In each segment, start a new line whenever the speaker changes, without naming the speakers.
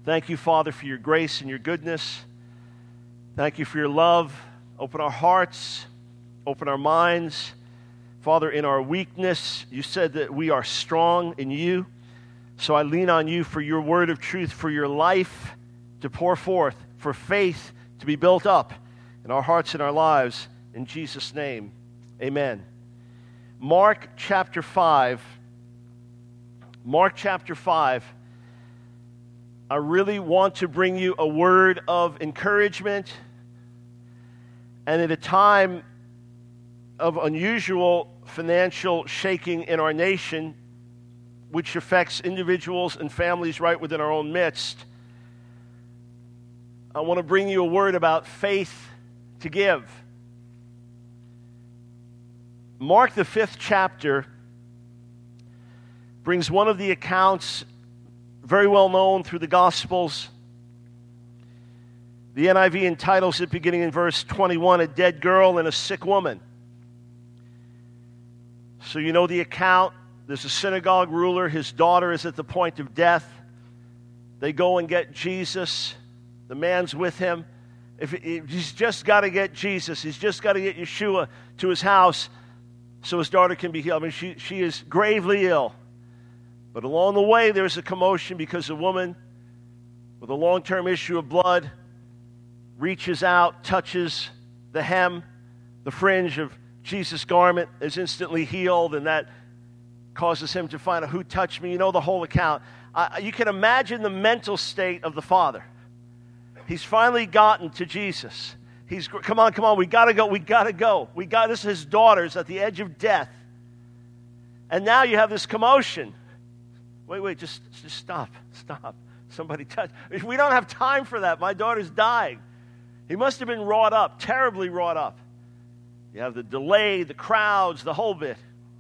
Thank you, Father, for your grace and your goodness. Thank you for your love. Open our hearts, open our minds. Father, in our weakness, you said that we are strong in you. So I lean on you for your word of truth, for your life to pour forth, for faith to be built up in our hearts and our lives. In Jesus' name, amen. Mark chapter 5. Mark chapter 5. I really want to bring you a word of encouragement. And at a time of unusual financial shaking in our nation, which affects individuals and families right within our own midst, I want to bring you a word about faith to give. Mark, the 5th chapter, brings one of the accounts very well known through the Gospels. The NIV entitles it, beginning in verse 21, A Dead Girl and a Sick Woman. So you know the account. There's a synagogue ruler. His daughter is at the point of death. They go and get Jesus. The man's with him. He's just got to get Jesus. He's just got to get Yeshua to his house so his daughter can be healed. I mean, she is gravely ill. But along the way, there's a commotion because a woman with a long-term issue of blood reaches out, touches the hem, the fringe of Jesus' garment, is instantly healed, and that causes him to find out who touched me. You know the whole account. You can imagine the mental state of the father. He's finally gotten to Jesus. Come on, we got to go. This is his daughter's at the edge of death. And now you have this commotion. Wait, just stop. Somebody touch. We don't have time for that. My daughter's dying. He must have been wrought up, terribly wrought up. You have the delay, the crowds, the whole bit.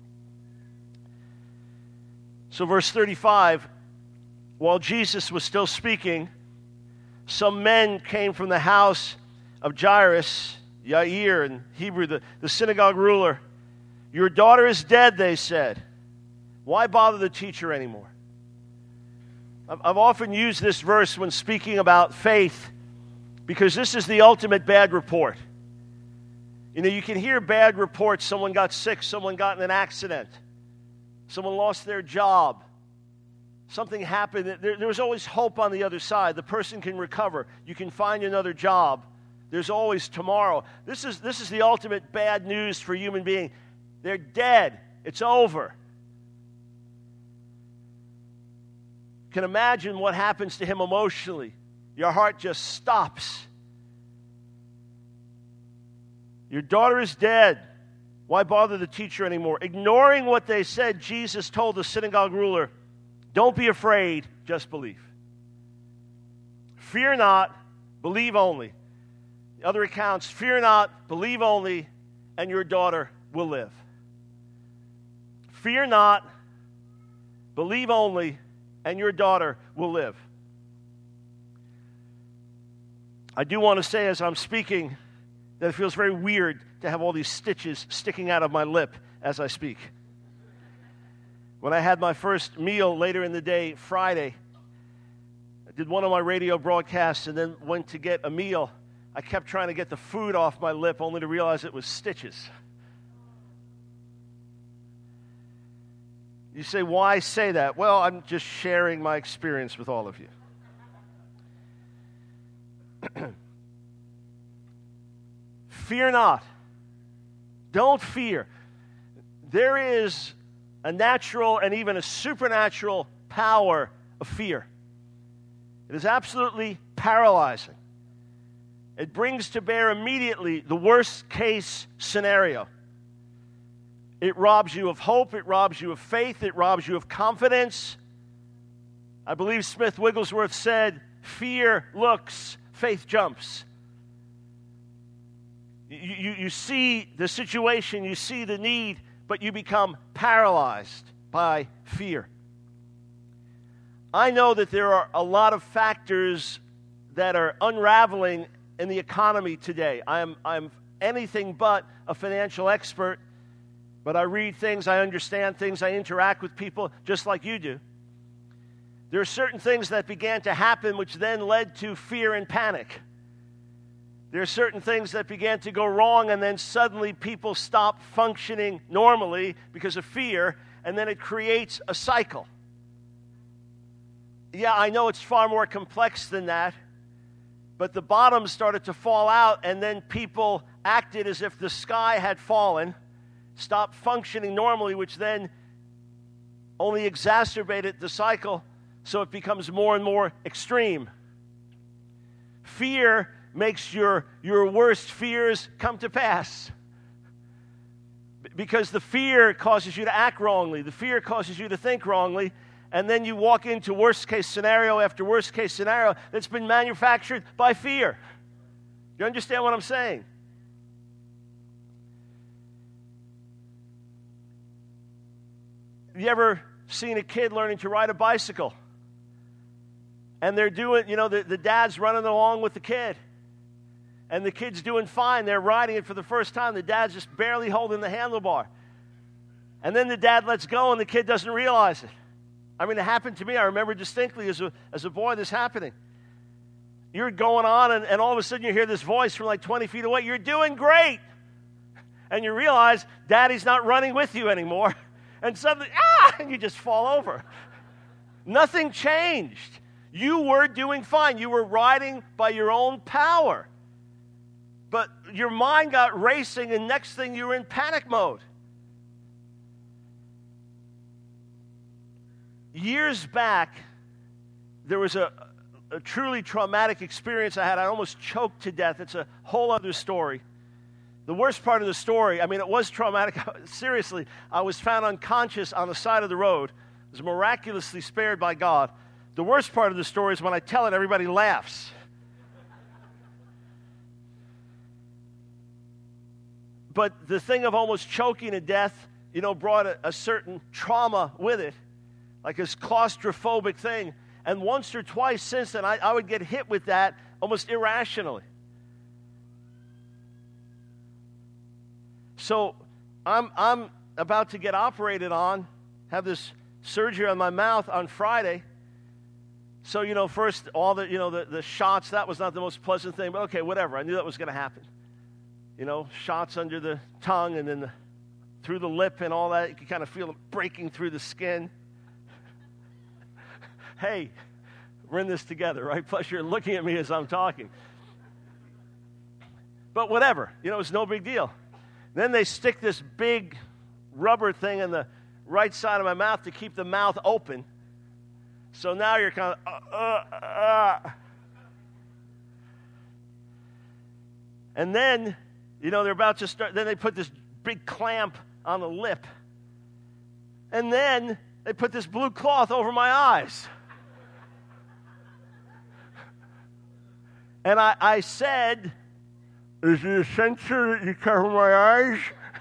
So verse 35, while Jesus was still speaking, some men came from the house of Jairus, Yair in Hebrew, the synagogue ruler. Your daughter is dead, they said. Why bother the teacher anymore? I've often used this verse when speaking about faith because this is the ultimate bad report. You know, you can hear bad reports. Someone got sick, someone got in an accident, someone lost their job, something happened. There's always hope on the other side. The person can recover. You can find another job. There's always tomorrow. This is the ultimate bad news for a human being. They're dead. It's over. You can imagine what happens to him emotionally. Your heart just stops. Your daughter is dead. Why bother the teacher anymore? Ignoring what they said, Jesus told the synagogue ruler, don't be afraid, just believe. Fear not, believe only. The other accounts, fear not, believe only, and your daughter will live. Fear not, believe only, and your daughter will live. I do want to say as I'm speaking that it feels very weird to have all these stitches sticking out of my lip as I speak. When I had my first meal later in the day, Friday, I did one of my radio broadcasts and then went to get a meal. I kept trying to get the food off my lip only to realize it was stitches. You say, why say that? Well, I'm just sharing my experience with all of you. Fear not. Don't fear. There is a natural and even a supernatural power of fear. It is absolutely paralyzing. It brings to bear immediately the worst case scenario. It robs you of hope. It robs you of faith. It robs you of confidence. I believe Smith Wigglesworth said, fear looks, faith jumps. You see the situation, you see the need, but you become paralyzed by fear. I know that there are a lot of factors that are unraveling in the economy today. I'm anything but a financial expert, but I read things, I understand things, I interact with people just like you do. There are certain things that began to happen which then led to fear and panic. There are certain things that began to go wrong, and then suddenly people stop functioning normally because of fear, and then it creates a cycle. Yeah, I know it's far more complex than that, but the bottom started to fall out, and then people acted as if the sky had fallen, stopped functioning normally, which then only exacerbated the cycle, so it becomes more and more extreme. Fear makes your worst fears come to pass. Because the fear causes you to act wrongly. The fear causes you to think wrongly. And then you walk into worst case scenario after worst case scenario that's been manufactured by fear. You understand what I'm saying? You ever seen a kid learning to ride a bicycle? And they're doing, the dad's running along with the kid. And the kid's doing fine. They're riding it for the first time. The dad's just barely holding the handlebar. And then the dad lets go and the kid doesn't realize it. I mean, it happened to me. I remember distinctly as a boy this happening. You're going on and all of a sudden you hear this voice from like 20 feet away. You're doing great. And you realize daddy's not running with you anymore. And suddenly, and you just fall over. Nothing changed. You were doing fine. You were riding by your own power. But your mind got racing, and next thing you were in panic mode. Years back, there was a truly traumatic experience I had. I almost choked to death. It's a whole other story. The worst part of the story, it was traumatic. Seriously, I was found unconscious on the side of the road. I was miraculously spared by God. The worst part of the story is when I tell it, everybody laughs. But the thing of almost choking to death, brought a certain trauma with it, like this claustrophobic thing. And once or twice since then, I would get hit with that almost irrationally. So I'm about to get operated on, have this surgery on my mouth on Friday. So, first, all the shots, that was not the most pleasant thing. But okay, whatever. I knew that was going to happen. Shots under the tongue and then through the lip and all that. You can kind of feel it breaking through the skin. Hey, we're in this together, right? Plus, you're looking at me as I'm talking. But whatever. It's no big deal. Then they stick this big rubber thing in the right side of my mouth to keep the mouth open. So now you're kind of, And then, they're about to start, then they put this big clamp on the lip. And then they put this blue cloth over my eyes. And I said, is it essential that you cover my eyes?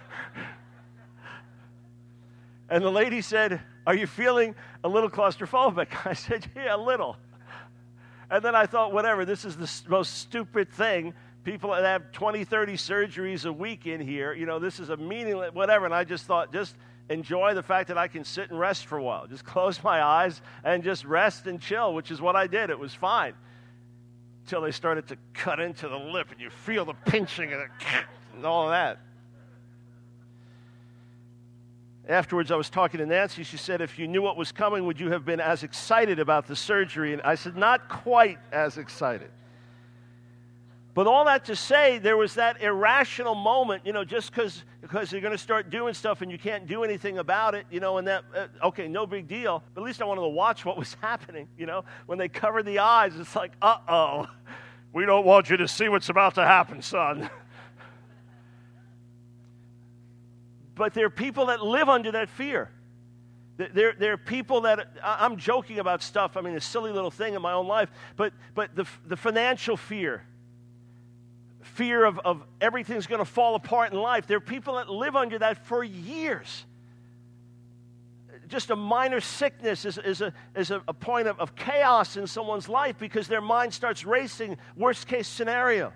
And the lady said, are you feeling a little claustrophobic? I said, yeah, a little. And then I thought, whatever, this is the most stupid thing. People that have 20, 30 surgeries a week in here, this is a meaningless, whatever. And I just thought, just enjoy the fact that I can sit and rest for a while. Just close my eyes and just rest and chill, which is what I did. It was fine. Until they started to cut into the lip and you feel the pinching and all of that. Afterwards, I was talking to Nancy. She said, if you knew what was coming, would you have been as excited about the surgery? And I said, not quite as excited. But all that to say, there was that irrational moment, just because you're going to start doing stuff and you can't do anything about it, and that, okay, no big deal. But at least I wanted to watch what was happening, When they covered the eyes, it's like, uh-oh, we don't want you to see what's about to happen, son. But there are people that live under that fear. There are people that, I'm joking about stuff, a silly little thing in my own life, but the financial fear of everything's going to fall apart in life. There are people that live under that for years. Just a minor sickness is a point of chaos in someone's life because their mind starts racing, worst case scenario.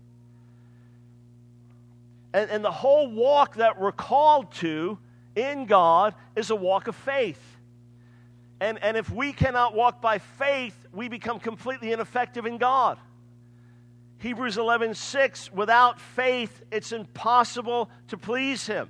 And the whole walk that we're called to in God is a walk of faith. And if we cannot walk by faith, we become completely ineffective in God. Hebrews 11:6, without faith, it's impossible to please Him.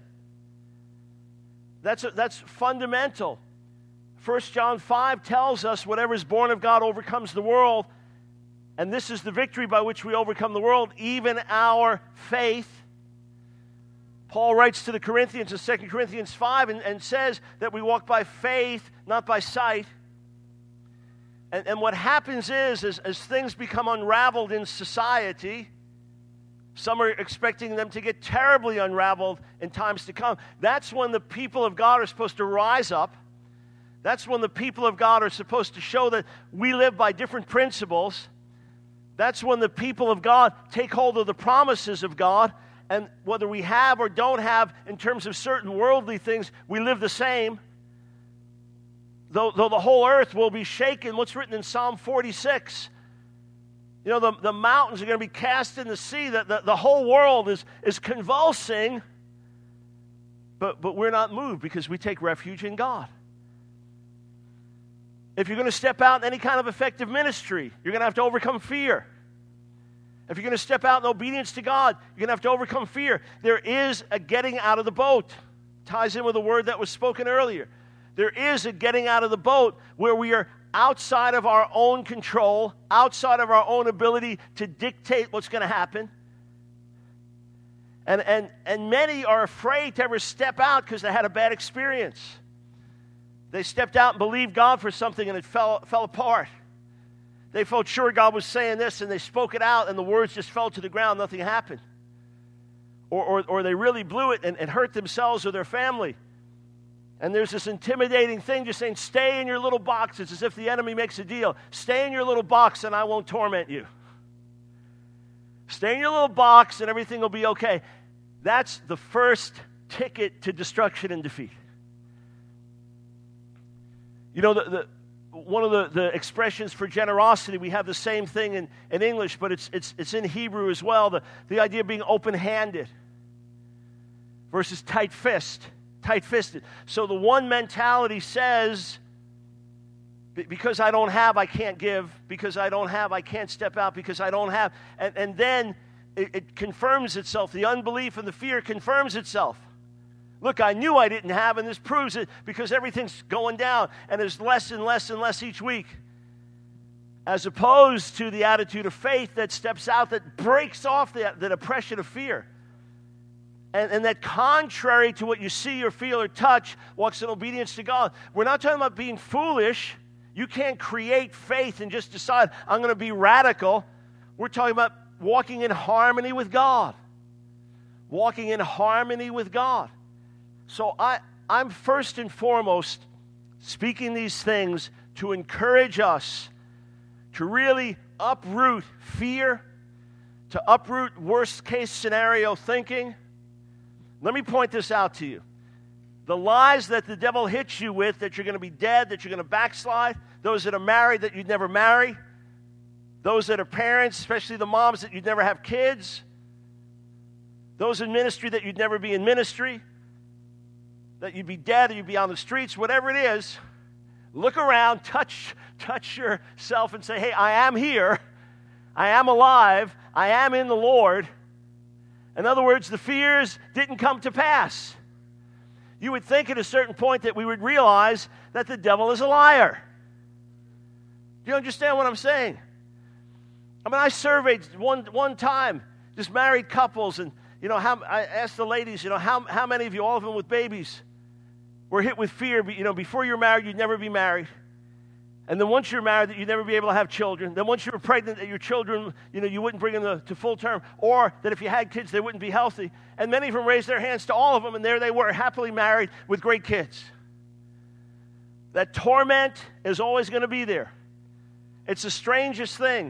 That's fundamental. 1 John 5 tells us whatever is born of God overcomes the world. And this is the victory by which we overcome the world, even our faith. Paul writes to the Corinthians in 2 Corinthians 5 and says that we walk by faith, not by sight. And what happens is, as things become unraveled in society, some are expecting them to get terribly unraveled in times to come. That's when the people of God are supposed to rise up. That's when the people of God are supposed to show that we live by different principles. That's when the people of God take hold of the promises of God. And whether we have or don't have, in terms of certain worldly things, we live the same. Though the whole earth will be shaken. What's written in Psalm 46? You know, the mountains are going to be cast in the sea. The whole world is convulsing. But we're not moved because we take refuge in God. If you're going to step out in any kind of effective ministry, you're going to have to overcome fear. If you're going to step out in obedience to God, you're going to have to overcome fear. There is a getting out of the boat. Ties in with a word that was spoken earlier. There is a getting out of the boat where we are outside of our own control, outside of our own ability to dictate what's going to happen. And many are afraid to ever step out because they had a bad experience. They stepped out and believed God for something and it fell apart. They felt sure God was saying this and they spoke it out and the words just fell to the ground, nothing happened. Or they really blew it and hurt themselves or their family. And there's this intimidating thing just saying, stay in your little box. It's as if the enemy makes a deal. Stay in your little box and I won't torment you. Stay in your little box and everything will be okay. That's the first ticket to destruction and defeat. You know, one of the expressions for generosity, we have the same thing in English, but it's in Hebrew as well. The idea of being open-handed versus tight-fisted. So the one mentality says, because I don't have, I can't give. Because I don't have, I can't step out. Because I don't have. And then it confirms itself. The unbelief and the fear confirms itself. Look, I knew I didn't have, and this proves it because everything's going down, and there's less and less and less each week. As opposed to the attitude of faith that steps out, that breaks off the depression of fear. And that contrary to what you see or feel or touch, walks in obedience to God. We're not talking about being foolish. You can't create faith and just decide, I'm going to be radical. We're talking about walking in harmony with God. Walking in harmony with God. So I'm first and foremost speaking these things to encourage us to really uproot fear, to uproot worst case scenario thinking. Let me point this out to you. The lies that the devil hits you with, that you're going to be dead, that you're going to backslide, those that are married that you'd never marry, those that are parents, especially the moms, that you'd never have kids, those in ministry that you'd never be in ministry, that you'd be dead or you'd be on the streets, whatever it is, look around, touch yourself and say, hey, I am here. I am alive. I am in the Lord. In other words, the fears didn't come to pass. You would think at a certain point that we would realize that the devil is a liar. Do you understand what I'm saying? I mean, I surveyed one time just married couples, and you know, I asked the ladies, you know, how many of you, all of them with babies, were hit with fear? You know, before you're married, you'd never be married. And then once you're married, that you'd never be able to have children. Then once you were pregnant, that your children, you know, you wouldn't bring them to full term. Or that if you had kids, they wouldn't be healthy. And many of them raised their hands to all of them, and there they were, happily married with great kids. That torment is always going to be there. It's the strangest thing.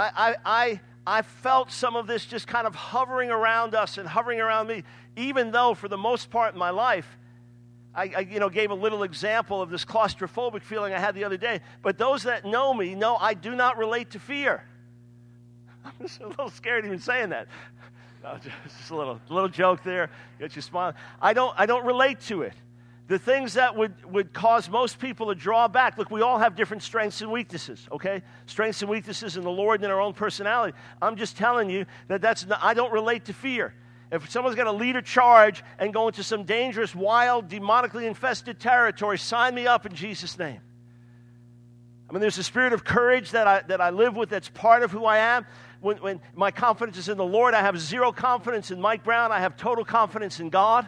I felt some of this just kind of hovering around us and hovering around me, even though for the most part in my life, I gave a little example of this claustrophobic feeling I had the other day. But those that know me know I do not relate to fear. I'm just a little scared even saying that. No, just a little joke there. Get you smiling. I don't relate to it. the things that would cause most people to draw back. Look, we all have different strengths and weaknesses, okay? Strengths and weaknesses in the Lord and in our own personality. I'm just telling you that I don't relate to fear. If someone's going to lead a charge and go into some dangerous, wild, demonically infested territory, sign me up in Jesus' name. I mean, there's a spirit of courage that I live with that's part of who I am. When my confidence is in the Lord, I have zero confidence in Mike Brown. I have total confidence in God.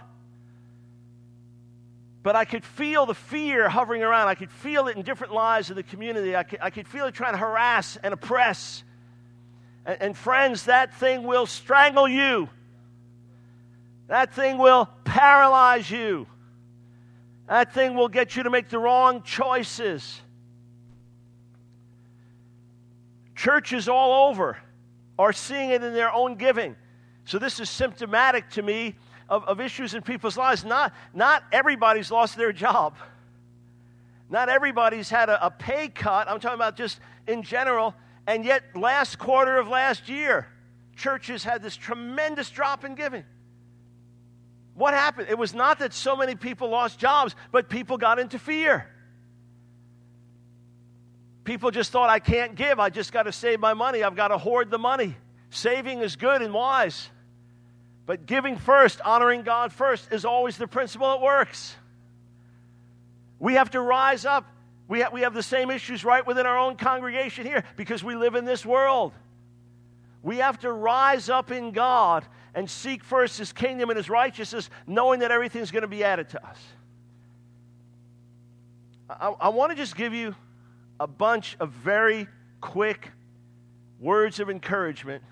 But I could feel the fear hovering around. I could feel it in different lives of the community. I could feel it trying to harass and oppress. And friends, that thing will strangle you. That thing will paralyze you. That thing will get you to make the wrong choices. Churches all over are seeing it in their own giving. So this is symptomatic to me of issues in people's lives. Not everybody's lost their job. Not everybody's had a pay cut. I'm talking about just in general. And yet, last quarter of last year, churches had this tremendous drop in giving. What happened? It was not that so many people lost jobs, but people got into fear. People just thought, I can't give. I just got to save my money. I've got to hoard the money. Saving is good and wise. But giving first, honoring God first, is always the principle that works. We have to rise up. We have the same issues right within our own congregation here because we live in this world. We have to rise up in God and seek first His kingdom and His righteousness, knowing that everything's going to be added to us. I want to just give you a bunch of very quick words of encouragement.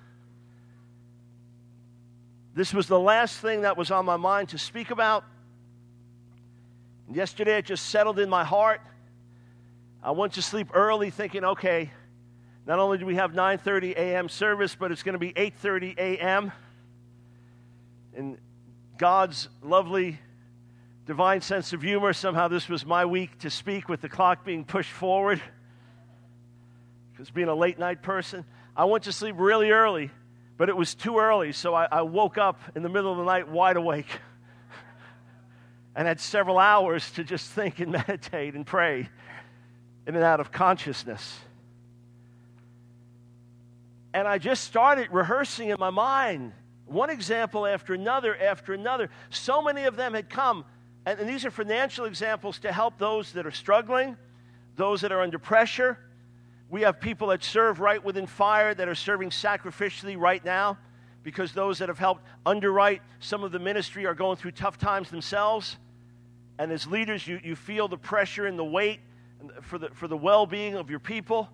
This was the last thing that was on my mind to speak about. Yesterday it just settled in my heart. I went to sleep early thinking, okay, not only do we have 9:30 a.m. service, but it's going to be 8:30 a.m. In God's lovely divine sense of humor, somehow this was my week to speak with the clock being pushed forward. Because being a late night person, I went to sleep really early. But it was too early, so I woke up in the middle of the night wide awake and had several hours to just think and meditate and pray in and out of consciousness. And I just started rehearsing in my mind, one example after another after another. So many of them had come, and these are financial examples to help those that are struggling, those that are under pressure. We have people that serve right within fire that are serving sacrificially right now because those that have helped underwrite some of the ministry are going through tough times themselves. And as leaders, you feel the pressure and the weight for the well-being of your people.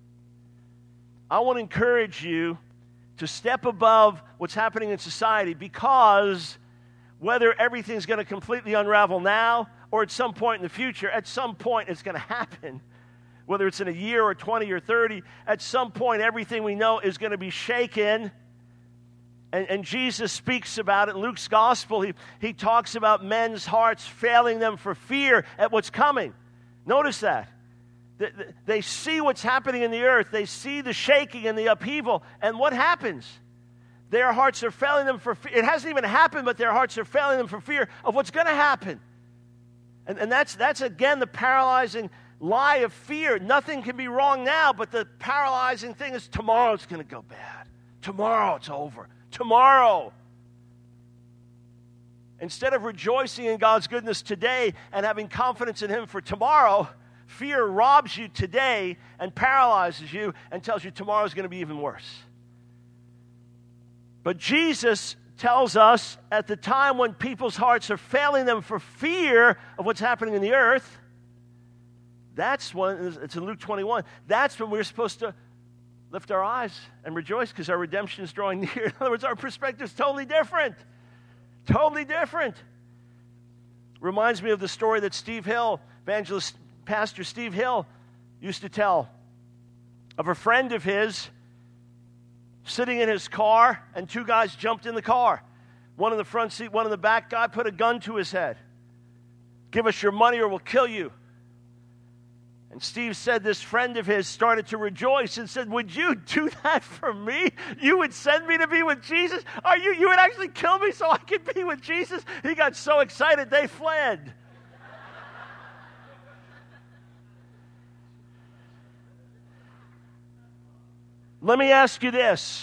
I want to encourage you to step above what's happening in society because whether everything's going to completely unravel now or at some point in the future, at some point it's going to happen. Whether it's in a year or 20 or 30, at some point everything we know is going to be shaken. And Jesus speaks about it in Luke's gospel. He talks about men's hearts failing them for fear at what's coming. Notice that. They see what's happening in the earth. They see the shaking and the upheaval. And what happens? Their hearts are failing them for fear. It hasn't even happened, but their hearts are failing them for fear of what's going to happen. And that's again the paralyzing lie of fear. Nothing can be wrong now, but the paralyzing thing is tomorrow it's going to go bad. Tomorrow it's over. Tomorrow. Instead of rejoicing in God's goodness today and having confidence in Him for tomorrow, fear robs you today and paralyzes you and tells you tomorrow is going to be even worse. But Jesus tells us at the time when people's hearts are failing them for fear of what's happening in the earth, that's when, it's in Luke 21, that's when we're supposed to lift our eyes and rejoice because our redemption is drawing near. In other words, our perspective is totally different. Totally different. Reminds me of the story that Steve Hill, evangelist Pastor Steve Hill, used to tell of a friend of his sitting in his car, and two guys jumped in the car. One in the front seat, one in the back. Guy put a gun to his head. Give us your money or we'll kill you. And Steve said this friend of his started to rejoice and said, would you do that for me? You would send me to be with Jesus? You would actually kill me so I could be with Jesus? He got so excited they fled. Let me ask you this.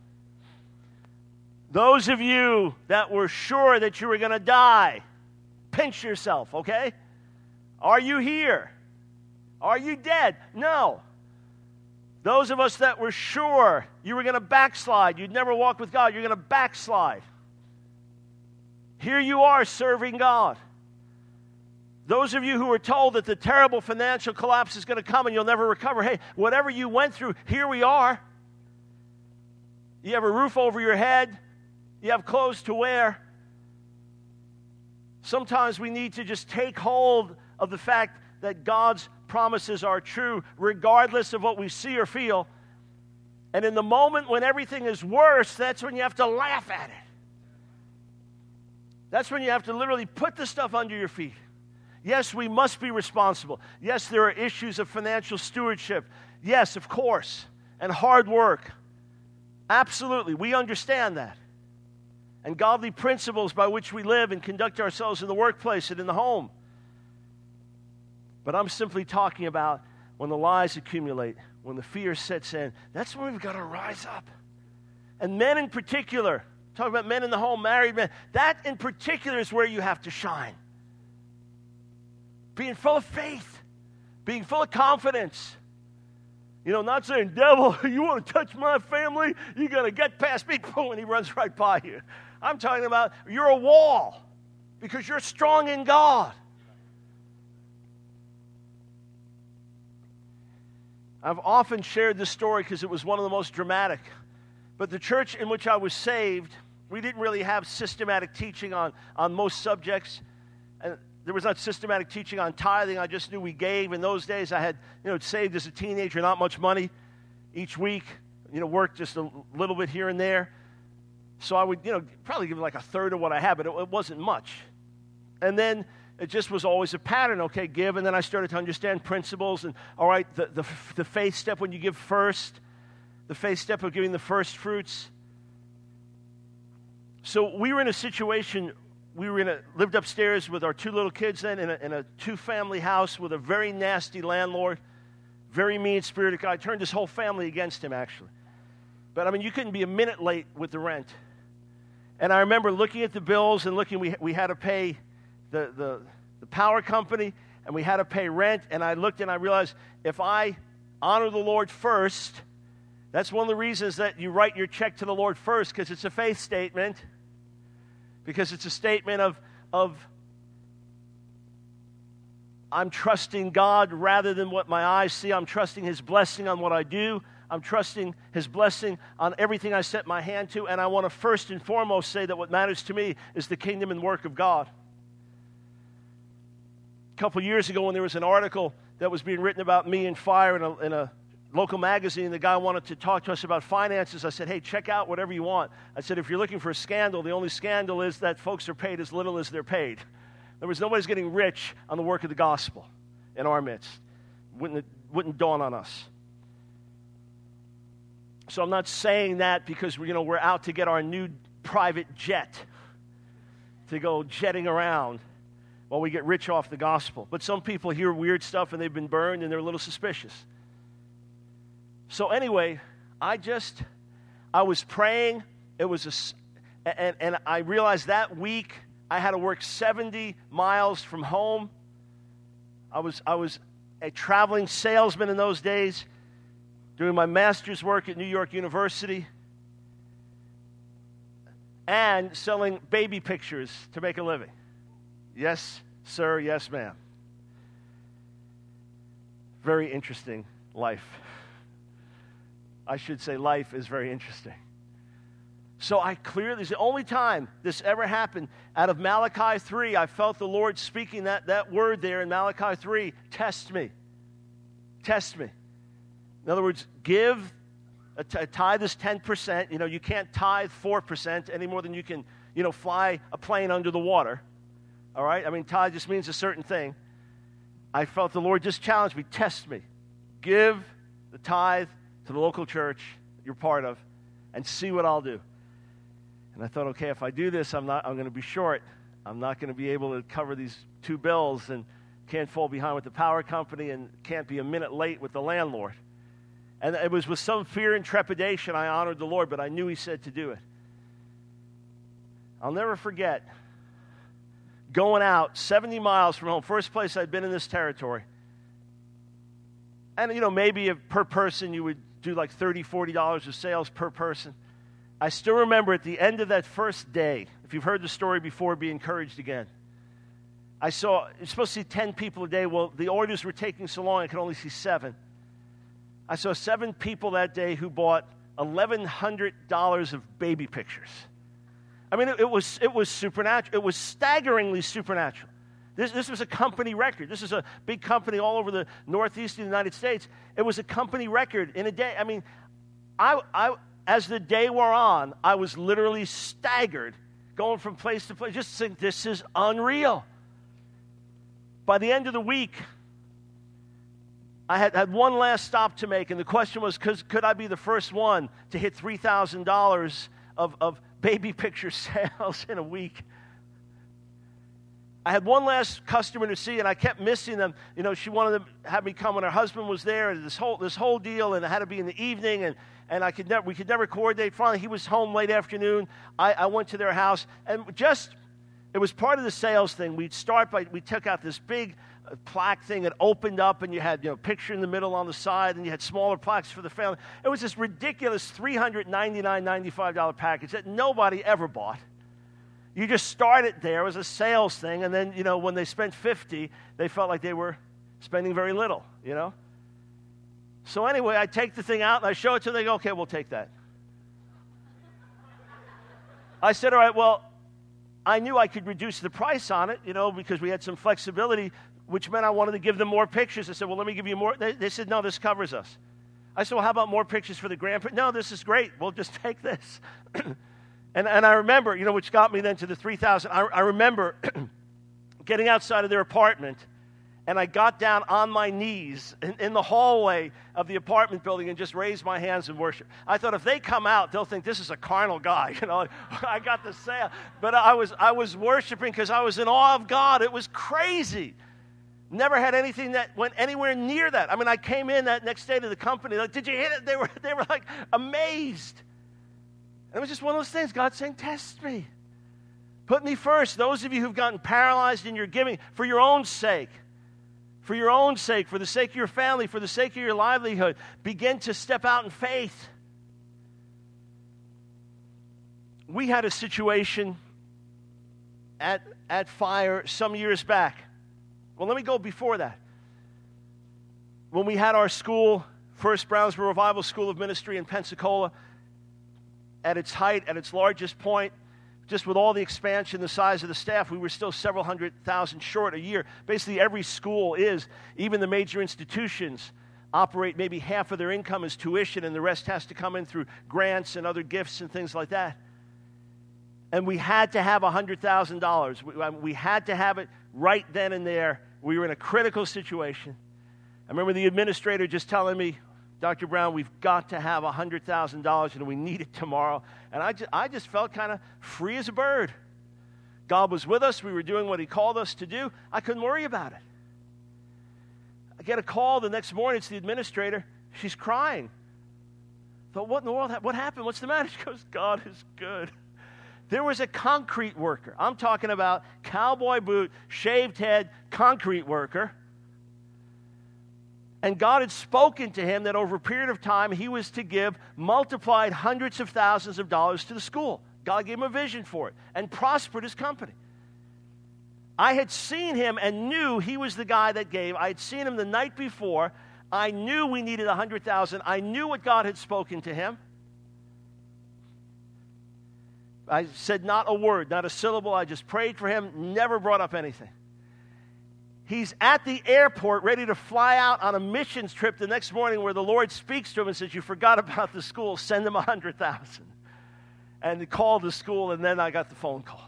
Those of you that were sure that you were going to die, pinch yourself, okay? Are you here? Are you dead? No. Those of us that were sure you were going to backslide, you'd never walk with God, you're going to backslide. Here you are serving God. Those of you who were told that the terrible financial collapse is going to come and you'll never recover, hey, whatever you went through, here we are. You have a roof over your head. You have clothes to wear. Sometimes we need to just take hold of the fact that God's promises are true, regardless of what we see or feel. And in the moment when everything is worse, that's when you have to laugh at it. That's when you have to literally put the stuff under your feet. Yes, we must be responsible. Yes, there are issues of financial stewardship. Yes, of course. And hard work. Absolutely. We understand that. And godly principles by which we live and conduct ourselves in the workplace and in the home. But I'm simply talking about when the lies accumulate, when the fear sets in, that's when we've got to rise up. And men in particular, talk about men in the home, married men, that in particular is where you have to shine. Being full of faith, being full of confidence. You know, not saying, devil, you want to touch my family? You're going to get past me. Boom, and he runs right by you. I'm talking about you're a wall because you're strong in God. I've often shared this story because it was one of the most dramatic. But the church in which I was saved, we didn't really have systematic teaching on most subjects. And there was not systematic teaching on tithing. I just knew we gave. In those days, I had, saved as a teenager, not much money each week, worked just a little bit here and there. So I would, probably give like a third of what I had, but it wasn't much. And then it just was always a pattern, okay, give. And then I started to understand principles. And, all right, the faith step when you give first, the faith step of giving the first fruits. So we were in a situation, lived upstairs with our two little kids then in a two-family house with a very nasty landlord, very mean-spirited guy. Turned his whole family against him, actually. But, you couldn't be a minute late with the rent. And I remember looking at the bills and we had to pay the power company, and we had to pay rent, and I looked and I realized if I honor the Lord first, that's one of the reasons that you write your check to the Lord first, because it's a faith statement, because it's a statement of I'm trusting God rather than what my eyes see. I'm trusting His blessing on what I do. I'm trusting His blessing on everything I set my hand to, and I want to first and foremost say that what matters to me is the kingdom and work of God. A couple years ago when there was an article that was being written about me and fire in a local magazine, the guy wanted to talk to us about finances. I said, hey, check out whatever you want. I said, if you're looking for a scandal, the only scandal is that folks are paid as little as they're paid. In other words, nobody's getting rich on the work of the gospel in our midst. Wouldn't dawn on us. So I'm not saying that because we're out to get our new private jet to go jetting around while we get rich off the gospel. But some people hear weird stuff and they've been burned and they're a little suspicious. So anyway, I was praying. And I realized that week I had to work 70 miles from home. I was a traveling salesman in those days, doing my master's work at New York University, and selling baby pictures to make a living. Yes, sir. Yes, ma'am. Very interesting life. I should say life is very interesting. So it's the only time this ever happened. Out of Malachi 3, I felt the Lord speaking that word there in Malachi 3, test me. Test me. In other words, give, a tithe is 10%. You can't tithe 4% any more than you can, fly a plane under the water. All right? Tithe just means a certain thing. I felt the Lord just challenge me, test me. Give the tithe to the local church you're part of and see what I'll do. And I thought, okay, if I do this, I'm going to be short. I'm not going to be able to cover these two bills and can't fall behind with the power company and can't be a minute late with the landlord. And it was with some fear and trepidation I honored the Lord, but I knew he said to do it. I'll never forget going out 70 miles from home, first place I'd been in this territory. And, maybe per person you would do like $30, $40 of sales per person. I still remember at the end of that first day, if you've heard the story before, be encouraged again. You're supposed to see 10 people a day. Well, the orders were taking so long, I could only see 7. I saw 7 people that day who bought $1,100 of baby pictures. I mean, it was supernatural. It was staggeringly supernatural. This was a company record. This is a big company all over the northeast of the United States. It was a company record in a day. I mean, I as the day wore on, I was literally staggered, going from place to place, just think this is unreal. By the end of the week, I had one last stop to make, and the question was, could I be the first one to hit $3,000 of baby picture sales in a week? I had one last customer to see, and I kept missing them. She wanted to have me come when her husband was there, and this whole deal, and it had to be in the evening, and we could never coordinate. Finally, he was home late afternoon. I went to their house, and it was part of the sales thing. We took out this big plaque thing that opened up, and you had picture in the middle on the side, and you had smaller plaques for the family. It was this ridiculous $399.95 package that nobody ever bought. You just started there as a sales thing, and then, when they spent $50, they felt like they were spending very little, So anyway, I take the thing out, and I show it to them. They go, okay, we'll take that. I said, all right, well, I knew I could reduce the price on it, because we had some flexibility, which meant I wanted to give them more pictures. I said, well, let me give you more. They said, no, this covers us. I said, well, how about more pictures for the grandparents? No, this is great. We'll just take this. And I remember, which got me then to the 3,000. I remember getting outside of their apartment, and I got down on my knees in the hallway of the apartment building and just raised my hands in worship. I thought, if they come out, they'll think this is a carnal guy. I got the sale. But I was worshiping because I was in awe of God. It was crazy. Never had anything that went anywhere near that. I mean, I came in that next day to the company. Like, did you hit it? They were like amazed. And it was just one of those things. God saying, test me. Put me first. Those of you who've gotten paralyzed in your giving, for your own sake, for the sake of your family, for the sake of your livelihood, begin to step out in faith. We had a situation at Fire some years back. Well, let me go before that. When we had our school, First Brownsville Revival School of Ministry in Pensacola, at its height, at its largest point, just with all the expansion, the size of the staff, we were still several 100,000 short a year. Basically, every school is, even the major institutions, operate maybe half of their income as tuition, and the rest has to come in through grants and other gifts and things like that. And we had to have $100,000. We had to have it right then and there. We were in a critical situation. I remember the administrator just telling me, Dr. Brown, we've got to have $100,000 and we need it tomorrow. And I just felt kind of free as a bird. God was with us. We were doing what he called us to do. I couldn't worry about it. I get a call the next morning. It's the administrator. She's crying. I thought, what in the world? What happened? What's the matter? She goes, God is good. There was a concrete worker. I'm talking about cowboy boot, shaved head, concrete worker. And God had spoken to him that over a period of time he was to give multiplied hundreds of thousands of dollars to the school. God gave him a vision for it and prospered his company. I had seen him and knew he was the guy that gave. I had seen him the night before. I knew we needed $100,000. I knew what God had spoken to him. I said not a word, not a syllable. I just prayed for him, never brought up anything. He's at the airport ready to fly out on a missions trip the next morning where the Lord speaks to him and says, you forgot about the school, send him $100,000. And he called the school, and then I got the phone call.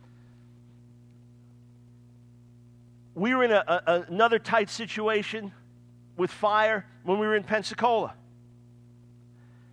We were in another tight situation with Fire when we were in Pensacola.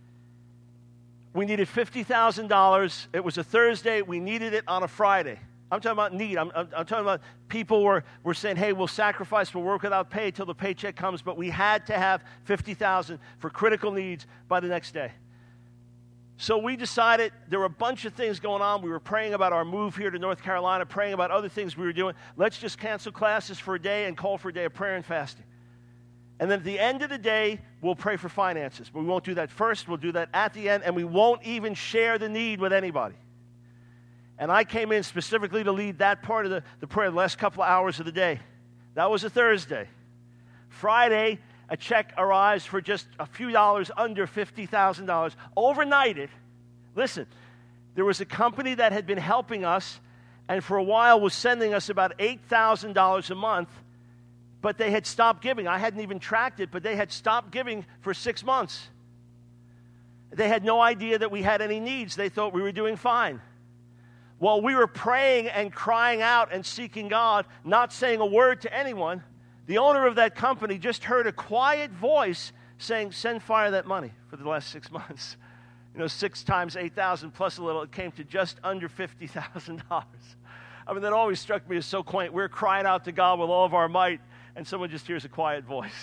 We needed $50,000. It was a Thursday. We needed it on a Friday. I'm talking about need. I'm talking about people were saying, hey, we'll sacrifice, we'll work without pay till the paycheck comes, but we had to have $50,000 for critical needs by the next day. So we decided there were a bunch of things going on. We were praying about our move here to North Carolina, praying about other things we were doing. Let's just cancel classes for a day and call for a day of prayer and fasting. And then at the end of the day, we'll pray for finances. But we won't do that first. We'll do that at the end, and we won't even share the need with anybody. And I came in specifically to lead that part of the prayer the last couple of hours of the day. That was a Thursday. Friday, a check arrives for just a few dollars under $50,000. Overnighted. Listen, there was a company that had been helping us and for a while was sending us about $8,000 a month, but they had stopped giving. I hadn't even tracked it, but they had stopped giving for 6 months. They had no idea that we had any needs. They thought we were doing fine. While we were praying and crying out and seeking God, not saying a word to anyone, the owner of that company just heard a quiet voice saying, send fire that money for the last 6 months. 6 times 8,000 plus a little, it came to just under $50,000. I mean, that always struck me as so quaint. We're crying out to God with all of our might, and someone just hears a quiet voice.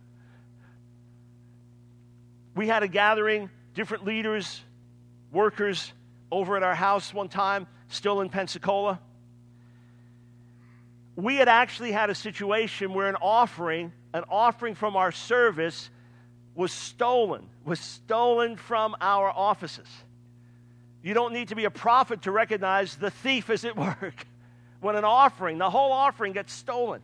We had a gathering, different leaders, workers, over at our house one time, still in Pensacola. We had actually had a situation where an offering from our service was stolen from our offices. You don't need to be a prophet to recognize the thief is at work. When an offering, the whole offering gets stolen.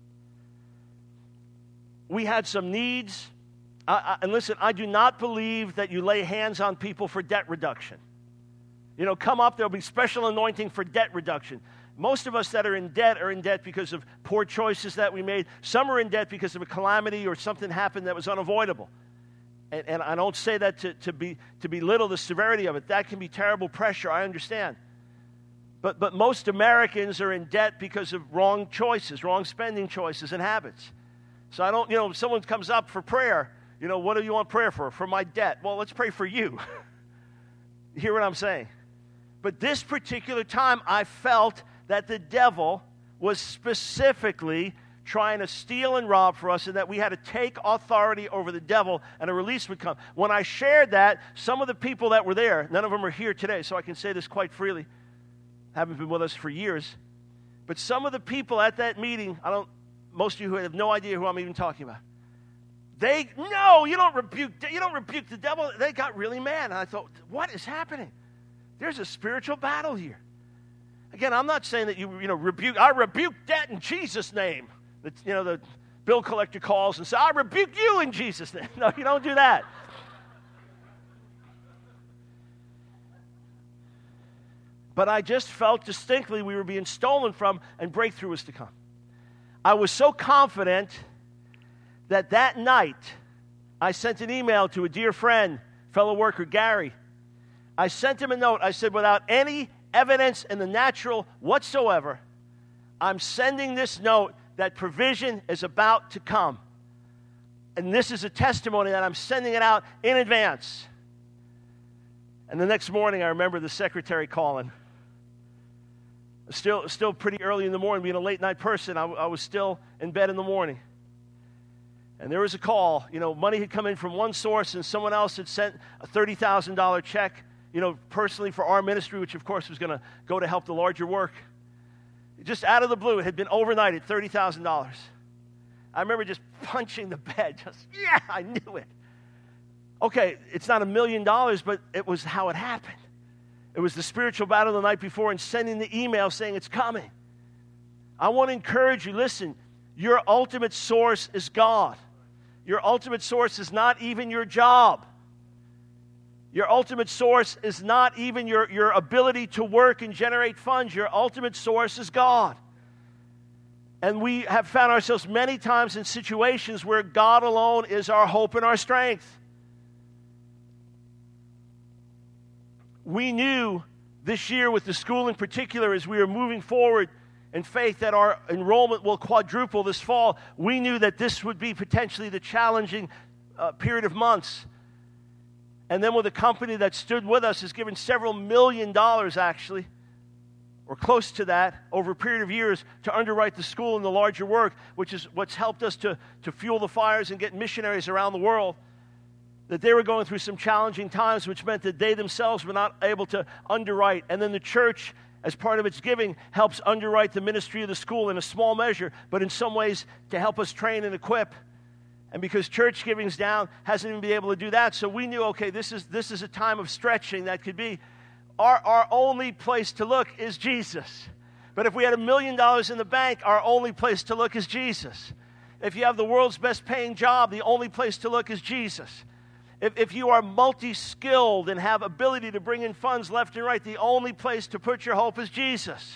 We had some needs. And listen, I do not believe that you lay hands on people for debt reduction. Come up, there'll be special anointing for debt reduction. Most of us that are in debt because of poor choices that we made. Some are in debt because of a calamity or something happened that was unavoidable. And I don't say that to belittle the severity of it. That can be terrible pressure, I understand. But most Americans are in debt because of wrong choices, wrong spending choices and habits. So I don't, if someone comes up for prayer, what do you want prayer for? For my debt. Well, let's pray for you. You hear what I'm saying? But this particular time, I felt that the devil was specifically trying to steal and rob for us, and that we had to take authority over the devil, and a release would come. When I shared that, some of the people that were there, none of them are here today, so I can say this quite freely, haven't been with us for years, but some of the people at that meeting, most of you who have no idea who I'm even talking about, you don't rebuke the devil. They got really mad, and I thought, what is happening? There's a spiritual battle here. Again, I'm not saying that I rebuke debt in Jesus' name. The bill collector calls and says, I rebuke you in Jesus' name. No, you don't do that. But I just felt distinctly we were being stolen from, and breakthrough was to come. I was so confident that night I sent an email to a dear friend, fellow worker, Gary. I sent him a note. I said, without any evidence in the natural whatsoever, I'm sending this note that provision is about to come. And this is a testimony that I'm sending it out in advance. And the next morning, I remember the secretary calling. Still pretty early in the morning, being a late night person, I was still in bed in the morning. And there was a call. Money had come in from one source, and someone else had sent a $30,000 check, personally for our ministry, which of course was going to go to help the larger work. Just out of the blue, it had been overnight at $30,000. I remember just punching the bed. I knew it. Okay, it's not $1 million, but it was how it happened. It was the spiritual battle the night before and sending the email saying it's coming. I want to encourage you, listen, your ultimate source is God. Your ultimate source is not even your job. Your ultimate source is not even your ability to work and generate funds. Your ultimate source is God. And we have found ourselves many times in situations where God alone is our hope and our strength. We knew this year with the school in particular, as we were moving forward in faith that our enrollment will quadruple this fall, we knew that this would be potentially the challenging period of months. And then with a company that stood with us has given several $1 million actually, or or close to that, over a period of years to underwrite the school and the larger work, which is what's helped us to fuel the fires and get missionaries around the world, that they were going through some challenging times, which meant that they themselves were not able to underwrite. And then the church, as part of its giving, helps underwrite the ministry of the school in a small measure, but in some ways to help us train and equip. And because church giving's down, hasn't even been able to do that. So we knew, okay, this is a time of stretching that could be. Our only place to look is Jesus. But if we had $1 million in the bank, our only place to look is Jesus. If you have the world's best paying job, the only place to look is Jesus. If you are multi-skilled and have ability to bring in funds left and right, the only place to put your hope is Jesus.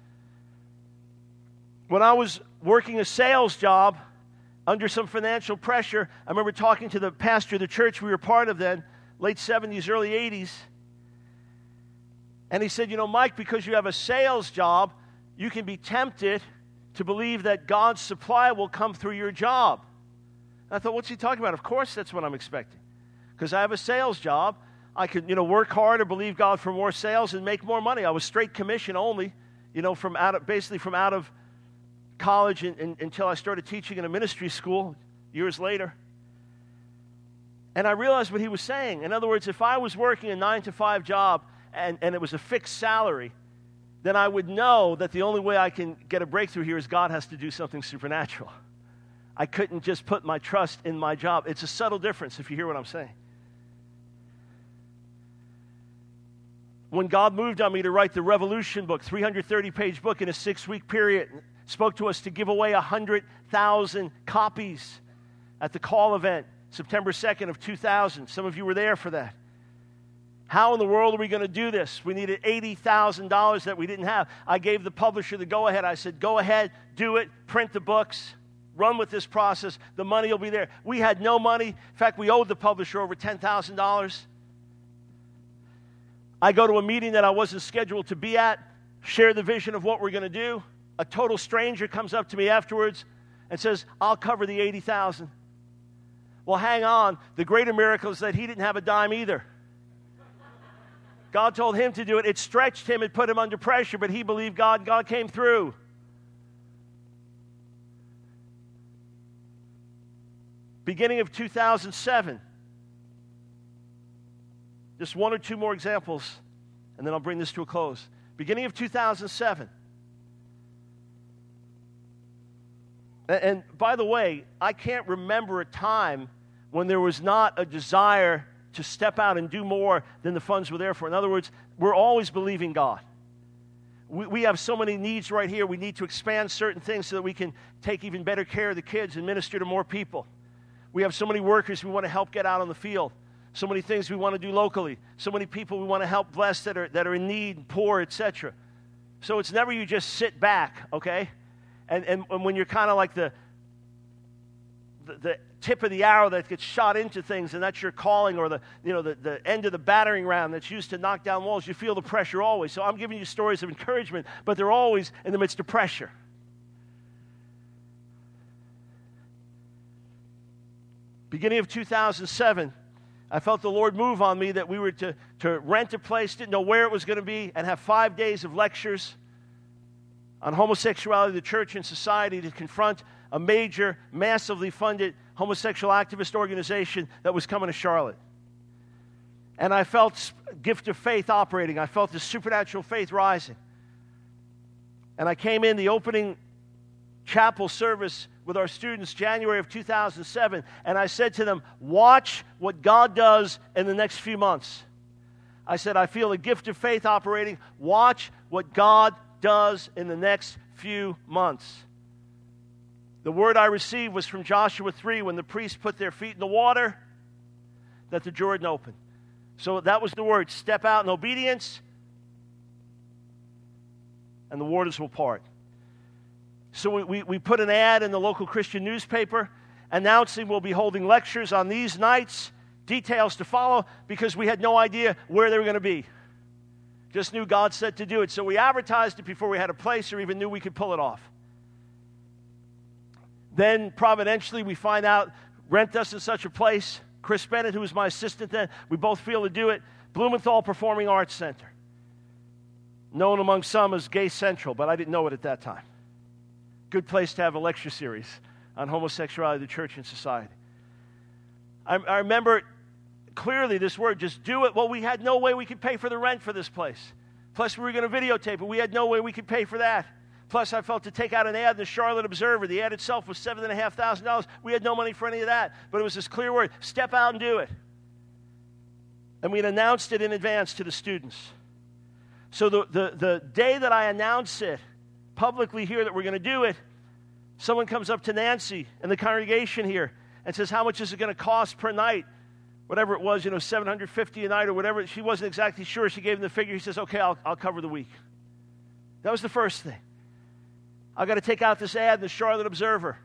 When I was working a sales job under some financial pressure, I remember talking to the pastor of the church we were part of then, late 70s, early 80s. And he said, you know, Mike, because you have a sales job, you can be tempted to believe that God's supply will come through your job. And I thought, what's he talking about? Of course that's what I'm expecting. Because I have a sales job. I could, work hard or believe God for more sales and make more money. I was straight commission only, from out of college until I started teaching in a ministry school years later. And I realized what he was saying. In other words, if I was working a 9-to-5 job and it was a fixed salary, then I would know that the only way I can get a breakthrough here is God has to do something supernatural. I couldn't just put my trust in my job. It's a subtle difference, if you hear what I'm saying. When God moved on me to write the Revolution book, 330-page book in a 6-week period, spoke to us to give away 100,000 copies at the call event, September 2nd of 2000. Some of you were there for that. How in the world are we going to do this? We needed $80,000 that we didn't have. I gave the publisher the go-ahead. I said, go ahead, do it, print the books, run with this process. The money will be there. We had no money. In fact, we owed the publisher over $10,000. I go to a meeting that I wasn't scheduled to be at, share the vision of what we're going to do. A total stranger comes up to me afterwards and says, I'll cover the $80,000. Well, hang on. The greater miracle is that he didn't have a dime either. God told him to do it. It stretched him. It put him under pressure, but he believed God. God came through. Beginning of 2007. Just one or two more examples, and then I'll bring this to a close. Beginning of 2007. And by the way, I can't remember a time when there was not a desire to step out and do more than the funds were there for. In other words, we're always believing God. We have so many needs right here. We need to expand certain things so that we can take even better care of the kids and minister to more people. We have so many workers we want to help get out on the field. So many things we want to do locally. So many people we want to help bless that are in need, poor, etc. So it's never you just sit back, okay? And when you're kind of like the tip of the arrow that gets shot into things, and that's your calling, or the end of the battering ram that's used to knock down walls, you feel the pressure always. So I'm giving you stories of encouragement, but they're always in the midst of pressure. Beginning of 2007, I felt the Lord move on me that we were to rent a place, didn't know where it was going to be, and have 5 days of lectures on homosexuality, the church, and society to confront a major, massively funded homosexual activist organization that was coming to Charlotte. And I felt gift of faith operating. I felt the supernatural faith rising. And I came in the opening chapel service with our students January of 2007, and I said to them, watch what God does in the next few months. I said, I feel a gift of faith operating. Watch what God does in the next few months. The word I received was from Joshua 3, when the priests put their feet in the water, that the Jordan opened. So that was the word, step out in obedience, and the waters will part. So we put an ad in the local Christian newspaper announcing we'll be holding lectures on these nights, details to follow, because we had no idea where they were going to be. Just knew God said to do it. So we advertised it before we had a place or even knew we could pull it off. Then providentially we find out, rent us in such a place. Chris Bennett, who was my assistant then, we both feel to do it. Blumenthal Performing Arts Center. known among some as Gay Central, but I didn't know it at that time. Good place to have a lecture series on homosexuality, the church, and society. I remember clearly this word, just do it. Well, we had no way we could pay for the rent for this place. Plus, we were going to videotape it. We had no way we could pay for that. Plus, I felt to take out an ad in the Charlotte Observer. The ad itself was $7,500. We had no money for any of that. But it was this clear word, step out and do it. And we had announced it in advance to the students. So the day that I announce it publicly here that we're going to do it, someone comes up to Nancy and the congregation here and says, how much is it going to cost per night? Whatever it was, $750 a night or whatever. She wasn't exactly sure. She gave him the figure. He says, okay, I'll cover the week. That was the first thing. I got to take out this ad in the Charlotte Observer.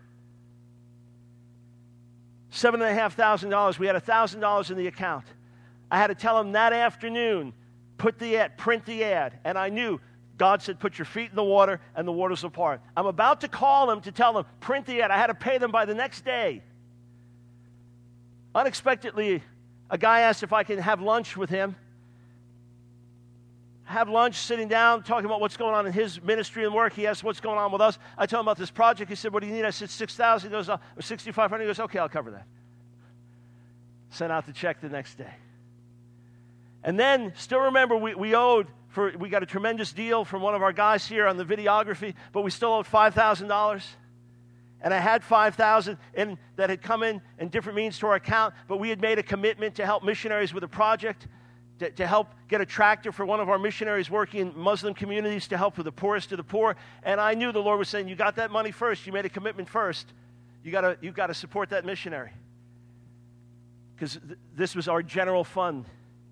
$7,500. We had $1,000 in the account. I had to tell him that afternoon, print the ad. And I knew God said, put your feet in the water, and the waters will part. I'm about to call him to tell him, print the ad. I had to pay them by the next day. Unexpectedly, a guy asked if I can have lunch with him. Have lunch, sitting down, talking about what's going on in his ministry and work. He asked what's going on with us. I told him about this project. He said, what do you need? I said, $6,000. He goes, or $6,500. He goes, okay, I'll cover that. Sent out the check the next day. And then, still remember, we got a tremendous deal from one of our guys here on the videography, but we still owed $5,000. And I had $5,000 that had come in different means to our account, but we had made a commitment to help missionaries with a project, to help get a tractor for one of our missionaries working in Muslim communities to help with the poorest of the poor. And I knew the Lord was saying, you got that money first. You made a commitment first. You've got to support that missionary. Because this was our general fund.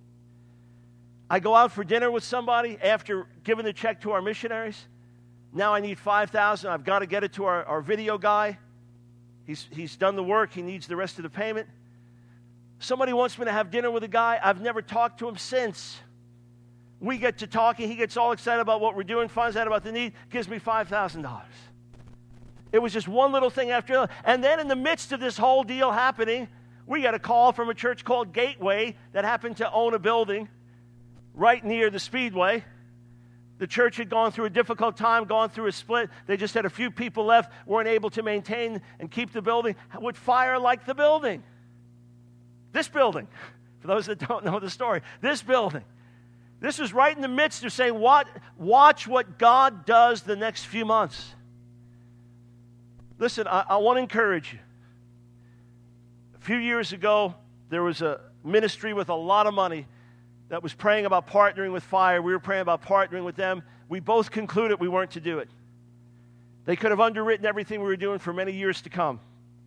I go out for dinner with somebody after giving the check to our missionaries. Now I need $5,000. I've got to get it to our video guy. He's done the work. He needs the rest of the payment. Somebody wants me to have dinner with a guy. I've never talked to him since. We get to talking. He gets all excited about what we're doing, finds out about the need, gives me $5,000. It was just one little thing after another. And then in the midst of this whole deal happening, we got a call from a church called Gateway that happened to own a building right near the Speedway. The church had gone through a difficult time, gone through a split. They just had a few people left, weren't able to maintain and keep the building. Would fire like the building. This building, for those that don't know the story, this building. This was right in the midst of saying, watch what God does the next few months. Listen, I want to encourage you. A few years ago, there was a ministry with a lot of money that was praying about partnering with Fire. We were praying about partnering with them. We both concluded we weren't to do it. They could have underwritten everything we were doing for many years to come.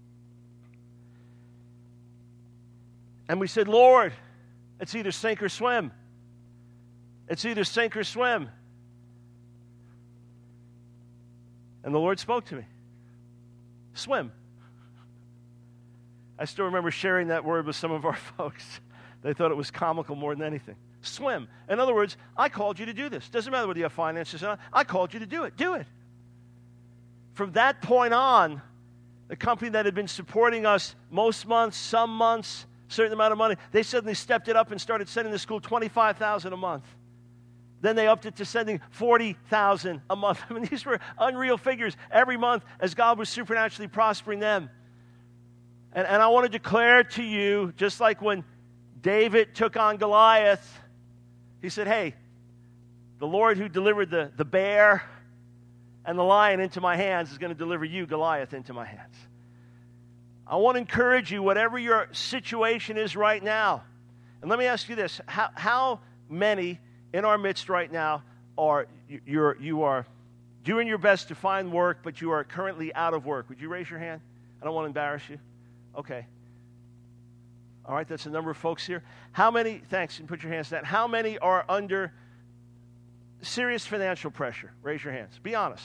And we said, Lord, it's either sink or swim. It's either sink or swim. And the Lord spoke to me. Swim. I still remember sharing that word with some of our folks. They thought it was comical more than anything. Swim. In other words, I called you to do this. Doesn't matter whether you have finances or not. I called you to do it. Do it. From that point on, the company that had been supporting us most months, some months, certain amount of money, they suddenly stepped it up and started sending the school $25,000 a month. Then they upped it to sending $40,000 a month. I mean, these were unreal figures every month as God was supernaturally prospering them. And I want to declare to you, just like when David took on Goliath, he said, hey, the Lord who delivered the bear and the lion into my hands is going to deliver you, Goliath, into my hands. I want to encourage you, whatever your situation is right now. And let me ask you this. How many in our midst right now you are doing your best to find work, but you are currently out of work? Would you raise your hand? I don't want to embarrass you. Okay. All right, that's a number of folks here. How many, thanks, and put your hands down. How many are under serious financial pressure? Raise your hands. Be honest.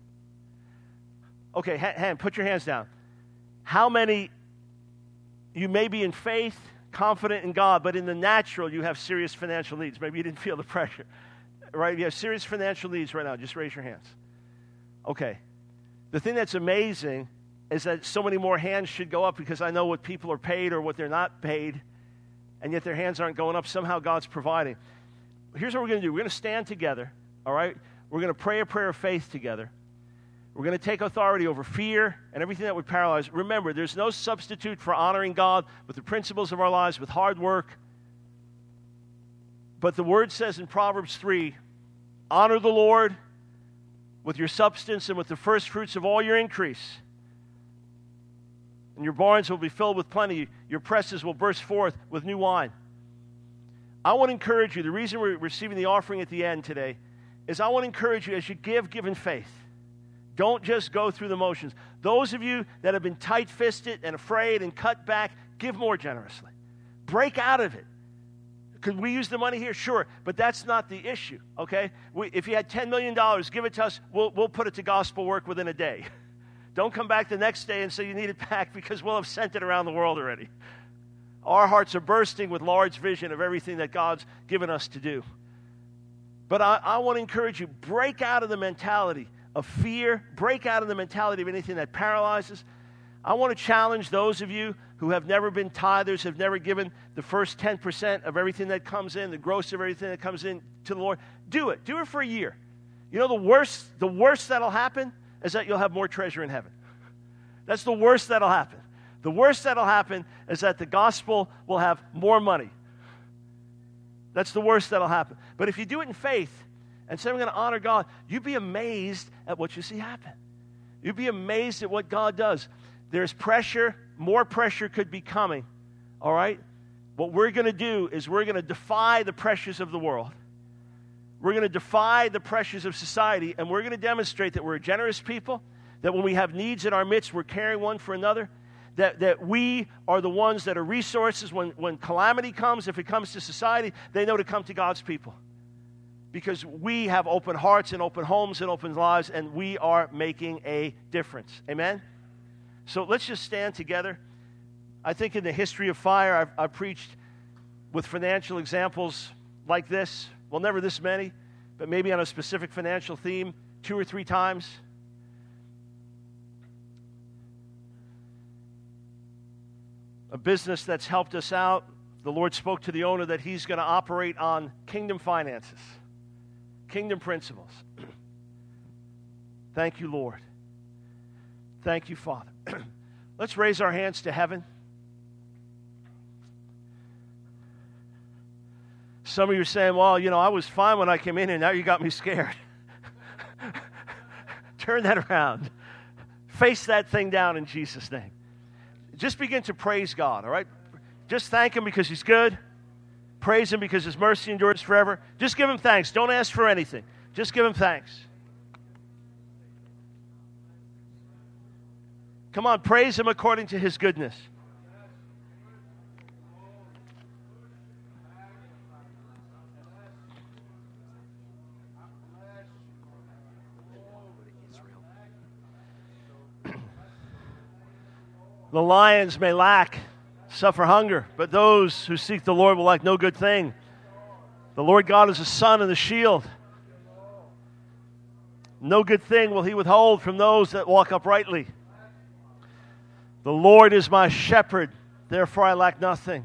Okay, put your hands down. How many, you may be in faith, confident in God, but in the natural you have serious financial needs. Maybe you didn't feel the pressure, right? You have serious financial needs right now. Just raise your hands. Okay. The thing that's amazing is that so many more hands should go up because I know what people are paid or what they're not paid, and yet their hands aren't going up. Somehow God's providing. Here's what we're going to do. We're going to stand together. all right? We're going to pray a prayer of faith together. We're going to take authority over fear and everything that would paralyze. Remember, there's no substitute for honoring God with the principles of our lives, with hard work. But the Word says in Proverbs 3, honor the Lord with your substance and with the first fruits of all your increase. And your barns will be filled with plenty. Your presses will burst forth with new wine. I want to encourage you. The reason we're receiving the offering at the end today is I want to encourage you as you give in faith. Don't just go through the motions. Those of you that have been tight-fisted and afraid and cut back, give more generously. Break out of it. Could we use the money here? Sure, but that's not the issue, okay? If you had $10 million, give it to us. We'll put it to gospel work within a day. Don't come back the next day and say you need it back because we'll have sent it around the world already. Our hearts are bursting with large vision of everything that God's given us to do. But I want to encourage you, break out of the mentality of fear, break out of the mentality of anything that paralyzes. I want to challenge those of you who have never been tithers, have never given the first 10% of everything that comes in, the gross of everything that comes in to the Lord. Do it. Do it for a year. You know, the worst that'll happen is that you'll have more treasure in heaven. That's the worst that'll happen. The worst that'll happen is that the gospel will have more money. That's the worst that'll happen. But if you do it in faith and say, I'm going to honor God, you'd be amazed at what you see happen. You'd be amazed at what God does. There's pressure. More pressure could be coming. All right? What we're going to do is we're going to defy the pressures of the world. We're going to defy the pressures of society, and we're going to demonstrate that we're a generous people, that when we have needs in our midst, we're caring one for another, that we are the ones that are resources. When calamity comes, if it comes to society, they know to come to God's people. Because we have open hearts and open homes and open lives, and we are making a difference. Amen? So let's just stand together. I think in the history of fire, I've preached with financial examples like this. Well, never this many, but maybe on a specific financial theme 2 or 3 times. A business that's helped us out, the Lord spoke to the owner that he's going to operate on kingdom finances, kingdom principles. Thank you, Lord. Thank you, Father. Let's raise our hands to heaven. Some of you are saying, well, you know, I was fine when I came in and now you got me scared. Turn that around. Face that thing down in Jesus' name. Just begin to praise God, all right? Just thank Him because He's good. Praise Him because His mercy endures forever. Just give Him thanks. Don't ask for anything. Just give Him thanks. Come on, praise Him according to His goodness. The lions may lack, suffer hunger, but those who seek the Lord will lack no good thing. The Lord God is a sun and a shield. No good thing will He withhold from those that walk uprightly. The Lord is my shepherd, therefore I lack nothing.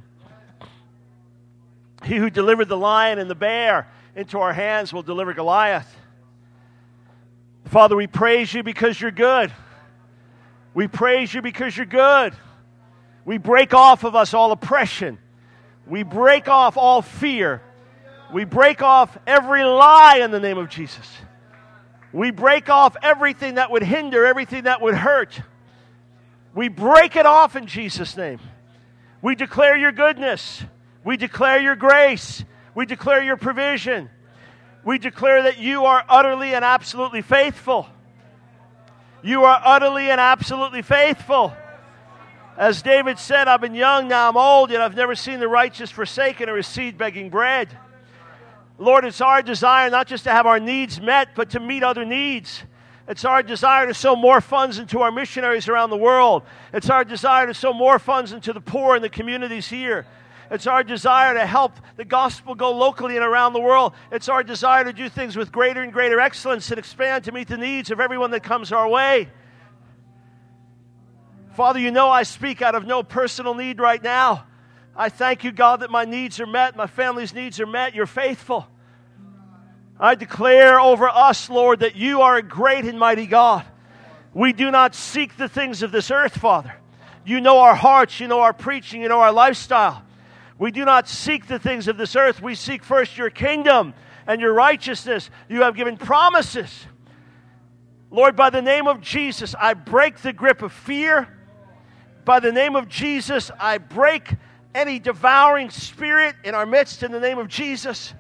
He who delivered the lion and the bear into our hands will deliver Goliath. Father, we praise You because You're good. We praise You because You're good. We break off of us all oppression. We break off all fear. We break off every lie in the name of Jesus. We break off everything that would hinder, everything that would hurt. We break it off in Jesus' name. We declare Your goodness. We declare Your grace. We declare Your provision. We declare that You are utterly and absolutely faithful. You are utterly and absolutely faithful. As David said, I've been young, now I'm old, yet I've never seen the righteous forsaken or his seed begging bread. Lord, it's our desire not just to have our needs met, but to meet other needs. It's our desire to sow more funds into our missionaries around the world. It's our desire to sow more funds into the poor in the communities here. It's our desire to help the gospel go locally and around the world. It's our desire to do things with greater and greater excellence and expand to meet the needs of everyone that comes our way. Father, You know I speak out of no personal need right now. I thank You, God, that my needs are met, my family's needs are met. You're faithful. I declare over us, Lord, that you are a great and mighty God. We do not seek the things of this earth, Father. You know our hearts, you know our preaching, you know our lifestyle. We do not seek the things of this earth. We seek first your kingdom and your righteousness. You have given promises. Lord, by the name of Jesus, I break the grip of fear. By the name of Jesus, I break any devouring spirit in our midst in the name of Jesus.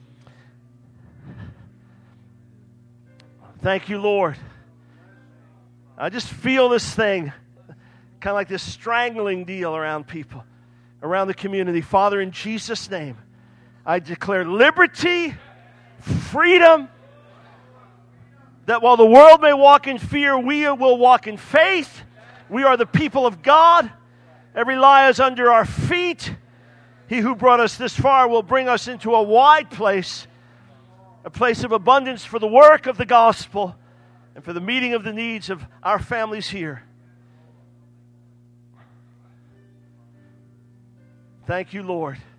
Thank you, Lord. I just feel this thing, kind of like this strangling deal around people, around the community. Father, in Jesus' name, I declare liberty, freedom, that while the world may walk in fear, we will walk in faith. We are the people of God. Every lie is under our feet. He who brought us this far will bring us into a wide place, a place of abundance for the work of the gospel and for the meeting of the needs of our families here. Thank you, Lord.